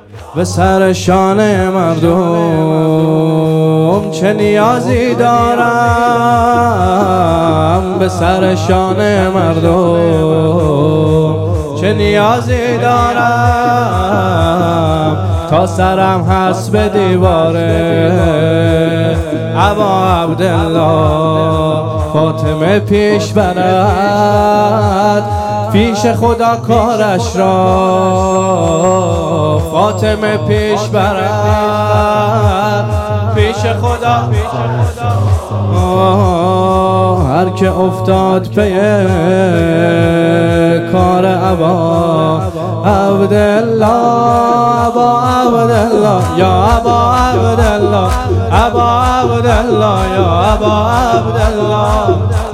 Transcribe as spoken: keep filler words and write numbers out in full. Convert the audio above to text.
به سر شانه مردم چه نیازی دارم، به سر شانه مردم چه نیازی دارم، تا سرم هست به دیواره ابا عبدالله فاطمه پیش برد پیش خدا کارش را، فاطمه پیش برد پیش خدا. هر که افتاد پی کار ابا عبدالله، ابا عبدالله یا ابا عبدالله، ابا عبدالله یا ابا عبدالله.